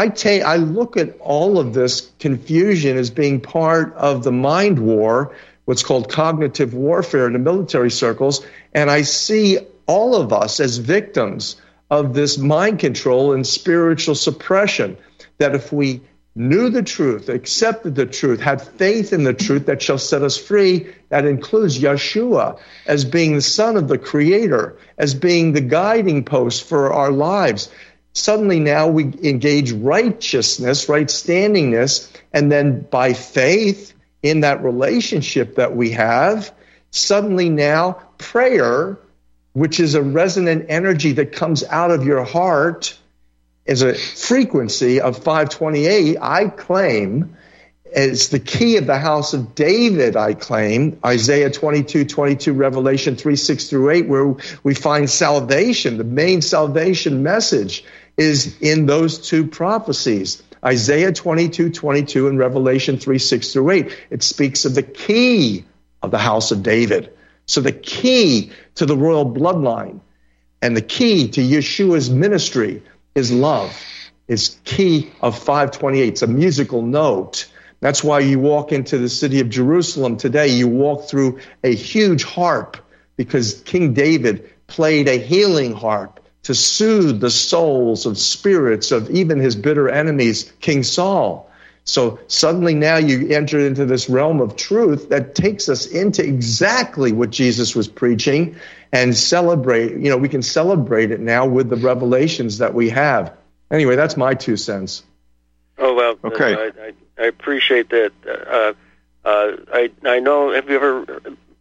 I look at all of this confusion as being part of the mind war, what's called cognitive warfare in the military circles, and I see all of us as victims of this mind control and spiritual suppression, that if we knew the truth, accepted the truth, had faith in the truth that shall set us free, that includes Yeshua as being the Son of the Creator, as being the guiding post for our lives. Suddenly now we engage righteousness, right standingness, and then by faith in that relationship that we have, suddenly now prayer, which is a resonant energy that comes out of your heart, is a frequency of 528, I claim, is the key of the house of David, I claim, Isaiah 22:22, Revelation 3:6-8, where we find salvation. The main salvation message is in those two prophecies, Isaiah 22:22 and Revelation 3:6-8. It speaks of the key of the house of David. So the key to the royal bloodline and the key to Yeshua's ministry is love. It's key of 528. It's a musical note. That's why you walk into the city of Jerusalem today, you walk through a huge harp, because King David played a healing harp to soothe the souls of spirits of even his bitter enemies, King Saul. So suddenly now you enter into this realm of truth that takes us into exactly what Jesus was preaching, and celebrate. We can celebrate it now with the revelations that we have. Anyway, that's my 2 cents. Oh, well, okay. I appreciate that. I know, have you ever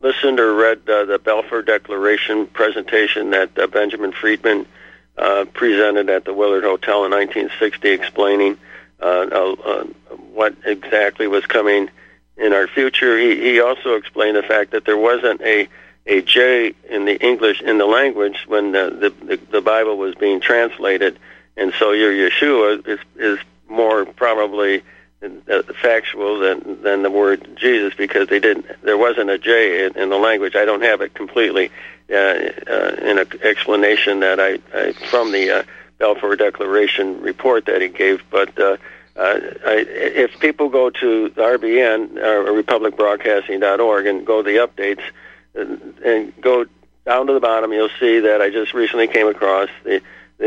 listened or read the Balfour Declaration presentation that Benjamin Friedman presented at the Willard Hotel in 1960, explaining what exactly was coming in our future? He also explained the fact that there wasn't a J in the language when the Bible was being translated, and so your Yeshua is more probably factual than the word Jesus, because there wasn't a J in the language. I don't have it completely in an explanation that I from the Balfour Declaration report that he gave, but if people go to RBN, republicbroadcasting.org, and go to the updates and go down to the bottom, you'll see that I just recently came across the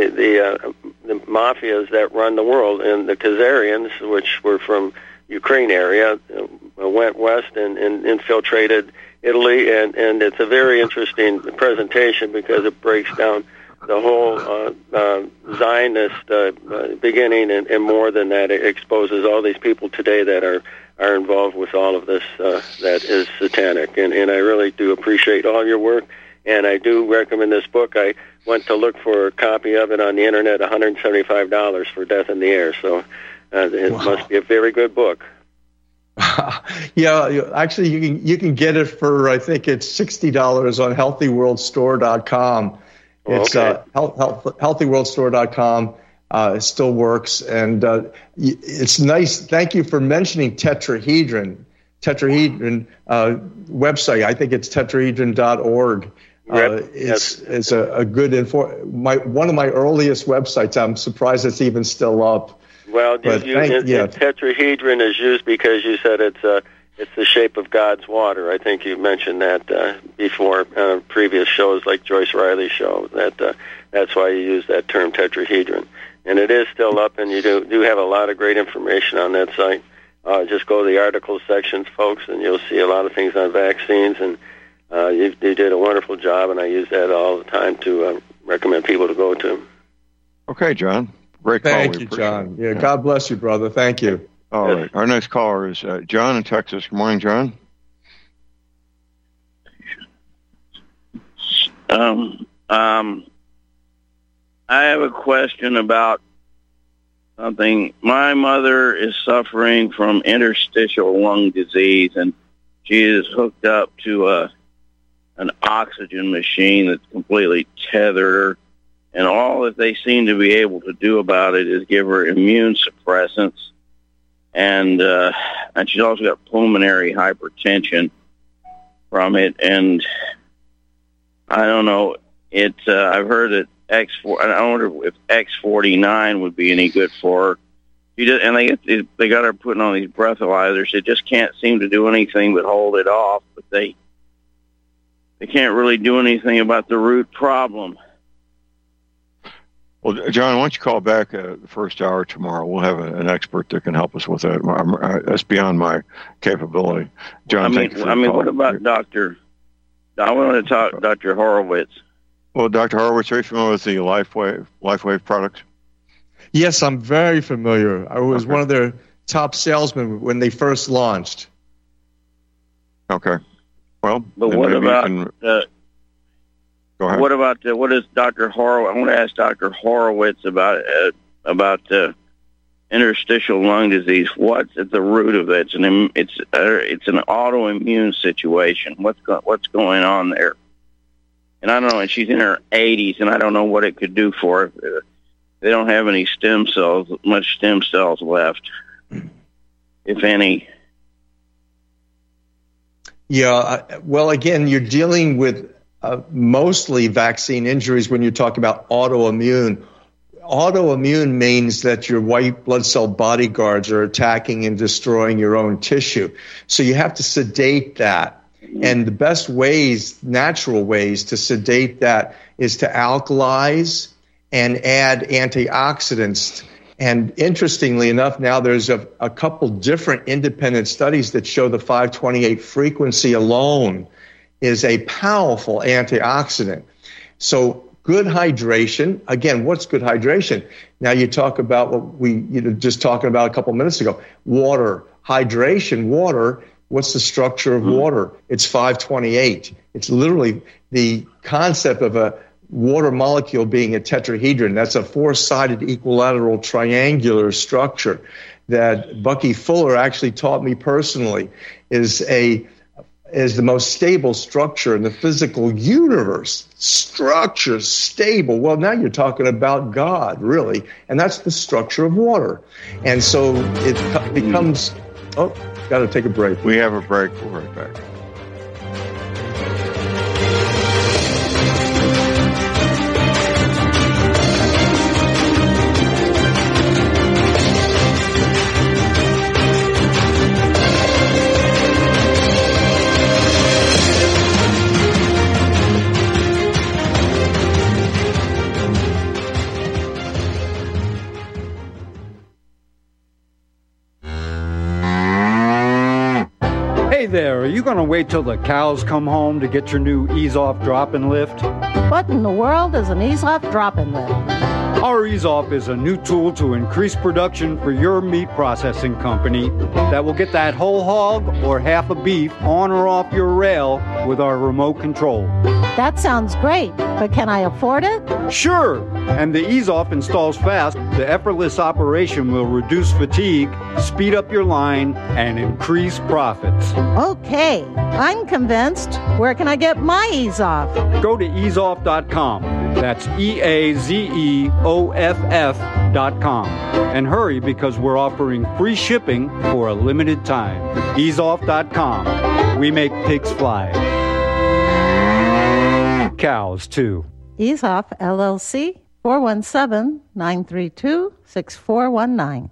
mafias that run the world, and the Khazarians, which were from Ukraine area, went west and infiltrated Italy, and it's a very interesting presentation because it breaks down the whole Zionist beginning, and more than that, it exposes all these people today that are involved with all of this that is satanic. And I really do appreciate all your work, and I do recommend this book. I went to look for a copy of it on the internet, $175 for Death in the Air. So it must be a very good book. Yeah, actually, you can get it for, I think it's $60 on healthyworldstore.com. It's healthyworldstore.com. It still works, and it's nice. Thank you for mentioning Tetrahedron website. I think it's tetrahedron.org. It's a good one of my earliest websites. I'm surprised it's even still up. Well, tetrahedron is used because you said it's the shape of God's water. I think you mentioned that before previous shows, like Joyce Riley's show. That's why you use that term, tetrahedron, and it is still up. And you do have a lot of great information on that site. Just go to the articles sections, folks, and you'll see a lot of things on vaccines. And you did a wonderful job, and I use that all the time to recommend people to go to. Okay, John. Great call. Thank you, John. Yeah, God bless you, brother. Thank you. All right. Our next caller is John in Texas. Good morning, John. I have a question about something. My mother is suffering from interstitial lung disease, and she is hooked up to an oxygen machine that's completely tethered her. And all that they seem to be able to do about it is give her immune suppressants. And she's also got pulmonary hypertension from it. And I don't know. I've heard that X4. I wonder if X49 would be any good for her. And they got her putting on these breathalyzers. It just can't seem to do anything but hold it off. But they can't really do anything about the root problem. Well, John, why don't you call back the first hour tomorrow? We'll have an expert that can help us with that. That's beyond my capability. John, thank you for the call. What about Dr. I want to talk Dr. Horowitz. Well, Dr. Horowitz, are you familiar with the LifeWave product? Yes, I'm very familiar. I was one of their top salesmen when they first launched. Okay. Well, but what about... Go ahead. What about what is Dr. Horowitz? I want to ask Dr. Horowitz about interstitial lung disease. What's at the root of it? It's an autoimmune situation. What's going on there? And I don't know. And she's in her 80s, and I don't know what it could do for her. They don't have any much stem cells left, if any. Yeah. Well, again, you're dealing with mostly vaccine injuries when you talk about autoimmune. Autoimmune means that your white blood cell bodyguards are attacking and destroying your own tissue. So you have to sedate that. And the best ways, natural ways to sedate that is to alkalize and add antioxidants. And interestingly enough, now there's a couple different independent studies that show the 528 frequency alone is a powerful antioxidant. So good hydration. Again, what's good hydration? Now you talk about what we just talking about a couple minutes ago. Water, hydration, water what's the structure of water? It's 528. It's literally the concept of a water molecule being a tetrahedron. That's a four-sided equilateral triangular structure that Bucky Fuller actually taught me personally is the most stable structure in the physical universe. Structure stable. Well, now you're talking about God, really. And that's the structure of water. And so it becomes... Oh, got to take a break. We have a break. We'll be right back. Hey there, are you going to wait till the cows come home to get your new ease-off drop-and lift? What in the world is an ease-off drop-and lift? Our ease-off is a new tool to increase production for your meat processing company that will get that whole hog or half a beef on or off your rail with our remote control. That sounds great, but can I afford it? Sure, and the ease-off installs fast. The effortless operation will reduce fatigue, speed up your line, and increase profits. Okay, I'm convinced. Where can I get my ease-off? Go to easeoff.com. That's EAZEOFF.com. And hurry because we're offering free shipping for a limited time. Easeoff.com. We make pigs fly. Cows, too. Ease-Off, LLC, 417-932-6419.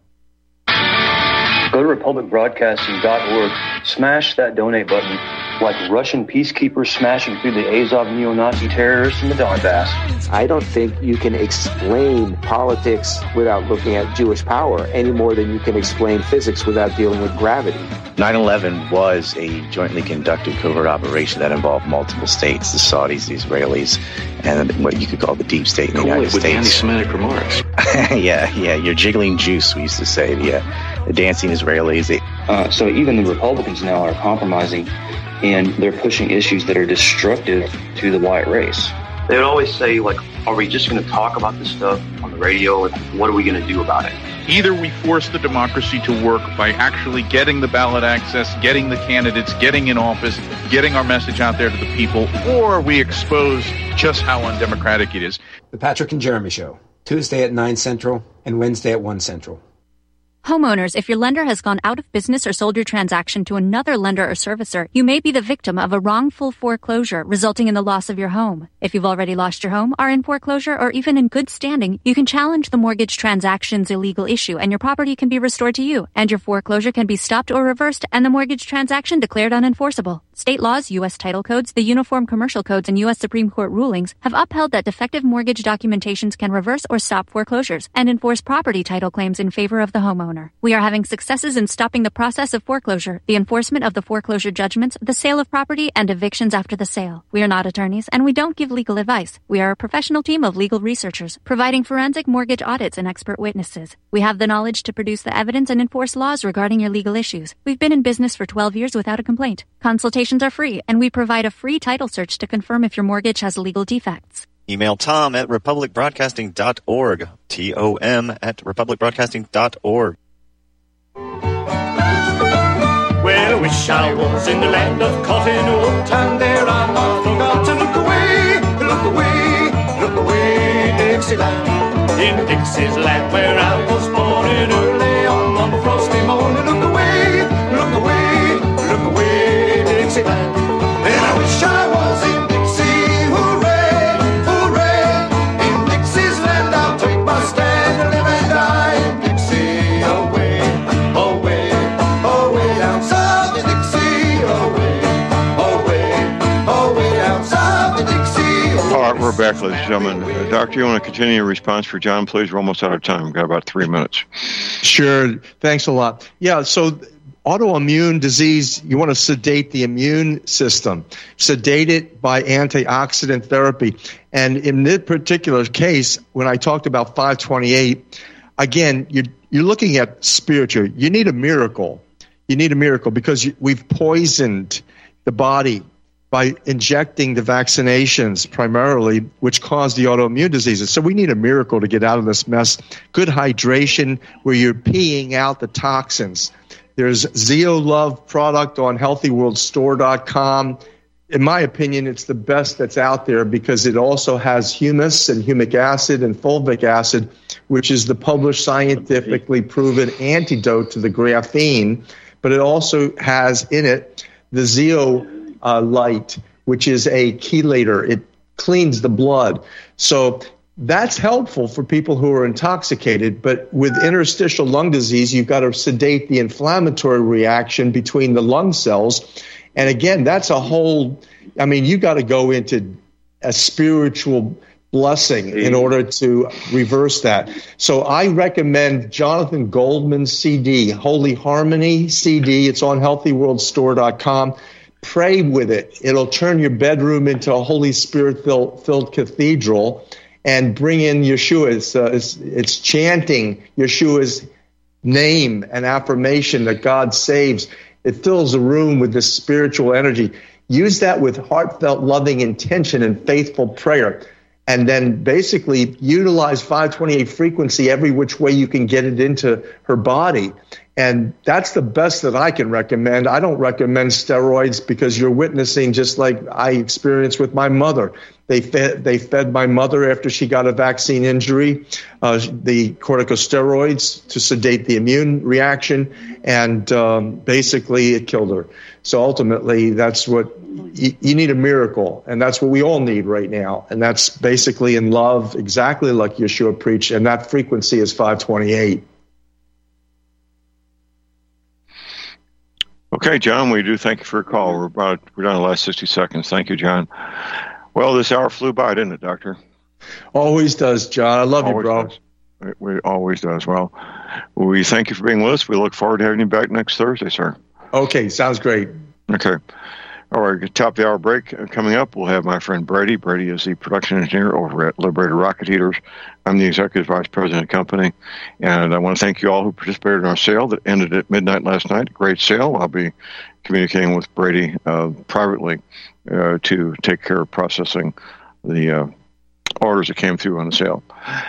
Go to republicbroadcasting.org, smash that donate button like Russian peacekeepers smashing through the Azov neo-Nazi terrorists in the Donbass. I don't think you can explain politics without looking at Jewish power any more than you can explain physics without dealing with gravity. 9/11 was a jointly conducted covert operation that involved multiple states, the Saudis, the Israelis, and what you could call the deep state in the United States. With anti-Semitic remarks. yeah, you're jiggling juice, we used to say, the dancing Israelis. So even the Republicans now are compromising, and they're pushing issues that are destructive to the white race. They would always say, like, are we just going to talk about this stuff on the radio, and what are we going to do about it? Either we force the democracy to work by actually getting the ballot access, getting the candidates, getting in office, getting our message out there to the people, or we expose just how undemocratic it is. The Patrick and Jeremy Show, Tuesday at 9 Central and Wednesday at 1 Central. Homeowners, if your lender has gone out of business or sold your transaction to another lender or servicer, you may be the victim of a wrongful foreclosure resulting in the loss of your home. If you've already lost your home, are in foreclosure, or even in good standing, you can challenge the mortgage transaction's illegal issue and your property can be restored to you, and your foreclosure can be stopped or reversed and the mortgage transaction declared unenforceable. State laws, U.S. title codes, the Uniform Commercial Codes, and U.S. Supreme Court rulings have upheld that defective mortgage documentations can reverse or stop foreclosures and enforce property title claims in favor of the homeowner. We are having successes in stopping the process of foreclosure, the enforcement of the foreclosure judgments, the sale of property, and evictions after the sale. We are not attorneys, and we don't give legal advice. We are a professional team of legal researchers, providing forensic mortgage audits and expert witnesses. We have the knowledge to produce the evidence and enforce laws regarding your legal issues. We've been in business for 12 years without a complaint. Consultations are free, and we provide a free title search to confirm if your mortgage has legal defects. Email Tom at republicbroadcasting.org. TOM@republicbroadcasting.org. Well, I wish I was in the land of cotton wool, and there I forgot to look away, Dixieland. In Dixie's land where I was born in early on one frosty morning. Look away, Dixieland. And I wish I was in Dixie, hooray, hooray. In Dixie's land I'll take my stand and live and die in Dixie. Away, away, away down south in Dixie. Away, away, away down south in Dixie. All right, we're back, ladies and gentlemen. Doctor, you want to continue your response for John, please? We're almost out of time. We've got about 3 minutes. Sure. Thanks a lot. Yeah, so autoimmune disease, you want to sedate the immune system, sedate it by antioxidant therapy. And in this particular case, when I talked about 528, again, you're looking at spiritual. You need a miracle. You need a miracle because we've poisoned the body by injecting the vaccinations primarily, which cause the autoimmune diseases. So we need a miracle to get out of this mess. Good hydration where you're peeing out the toxins. There's Zeolove product on healthyworldstore.com. In my opinion, it's the best that's out there because it also has humus and humic acid and fulvic acid, which is the published scientifically proven antidote to the graphene. But it also has in it the zeolite, which is a chelator. It cleans the blood. So that's helpful for people who are intoxicated. But with interstitial lung disease, you've got to sedate the inflammatory reaction between the lung cells. And again, that's a whole, I mean, you got to go into a spiritual blessing in order to reverse that. So I recommend Jonathan Goldman's CD, Holy Harmony CD. It's on healthyworldstore.com. Pray with it. It'll turn your bedroom into a Holy Spirit-filled cathedral and bring in Yeshua. It's chanting Yeshua's name and affirmation that God saves. It fills a room with this spiritual energy. Use that with heartfelt, loving intention and faithful prayer. And then basically utilize 528 frequency every which way you can get it into her body. And that's the best that I can recommend. I don't recommend steroids because you're witnessing just like I experienced with my mother. They fed my mother after she got a vaccine injury, the corticosteroids to sedate the immune reaction, and basically it killed her. So ultimately, that's what you need, a miracle, and that's what we all need right now. And that's basically in love, exactly like Yeshua preached, and that frequency is 528. Okay, John, we do thank you for your call. We're down to the last 60 seconds. Thank you, John. Well, this hour flew by, didn't it, Doctor? Always does, John. I love you, bro. Does. We always does. Well, we thank you for being with us. We look forward to having you back next Thursday, sir. Okay, sounds great. Okay. All right, top of the hour break coming up. We'll have my friend Brady. Brady is the production engineer over at Liberated Rocket Heaters. I'm the executive vice president of the company. And I want to thank you all who participated in our sale that ended at midnight last night. Great sale. I'll be communicating with Brady privately to take care of processing the orders that came through on the sale.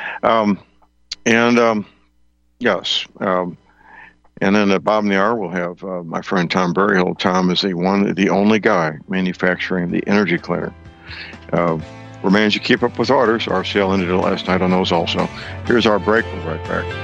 Yes. And then at bottom of the hour, we'll have my friend Tom Berryhill. Tom is the only guy manufacturing the energy cleaner. We're managing to keep up with orders. Our sale ended last night on those also. Here's our break. We'll be right back.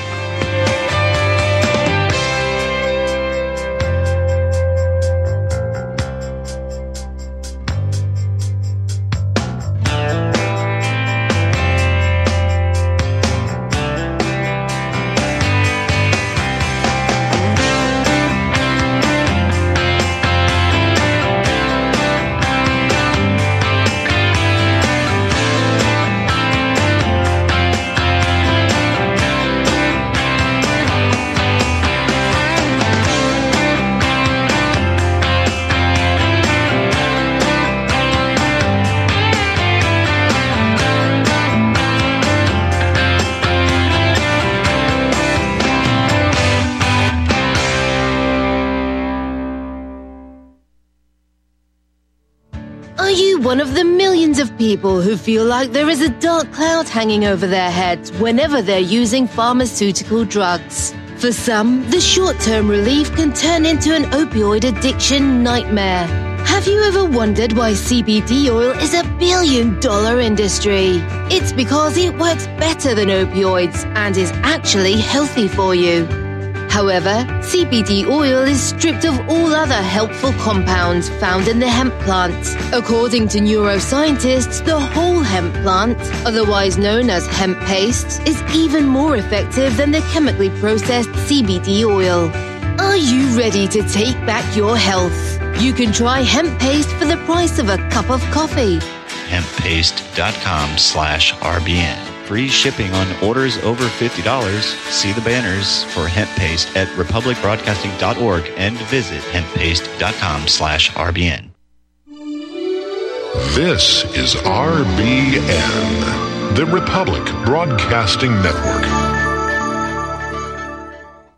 One of the millions of people who feel like there is a dark cloud hanging over their heads whenever they're using pharmaceutical drugs. For some, the short-term relief can turn into an opioid addiction nightmare. Have you ever wondered why CBD oil is a billion-dollar industry? It's because it works better than opioids and is actually healthy for you. However, CBD oil is stripped of all other helpful compounds found in the hemp plant. According to neuroscientists, the whole hemp plant, otherwise known as hemp paste, is even more effective than the chemically processed CBD oil. Are you ready to take back your health? You can try hemp paste for the price of a cup of coffee. Hemppaste.com/RBN. Free shipping on orders over $50. See the banners for hemp paste at republicbroadcasting.org and visit hemppaste.com/RBN. This is RBN, the Republic Broadcasting Network.